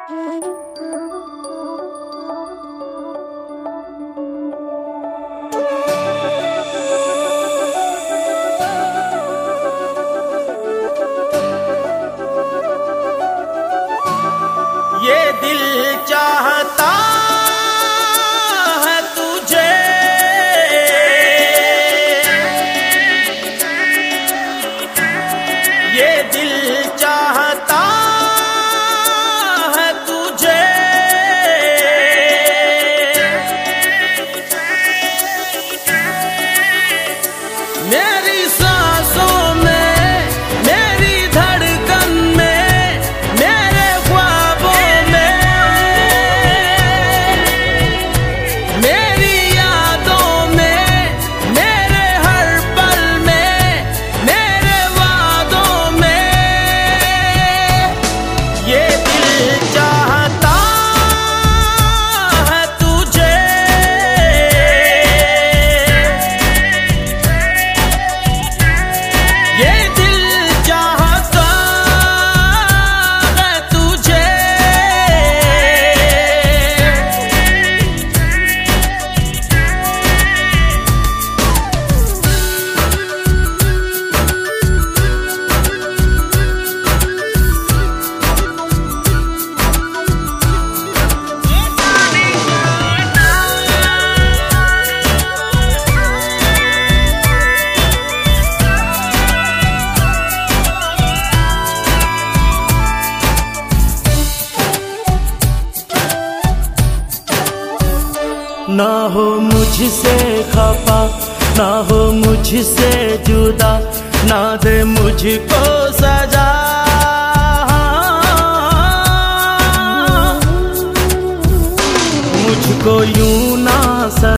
ये दिल चाहता है तुझे, ये दिल चाहता है तुझे, मेरी सांसों में, मेरी धड़कन में, मेरे ख्वाबों में, मेरी यादों में, मेरे हर पल में, मेरे वादों में, ये दिल चाहता है तुझे, ये दिल चाहता है तुझे। ना हो मुझसे खफा, ना हो मुझसे जुदा, ना दे मुझको सजा, मुझको यूं ना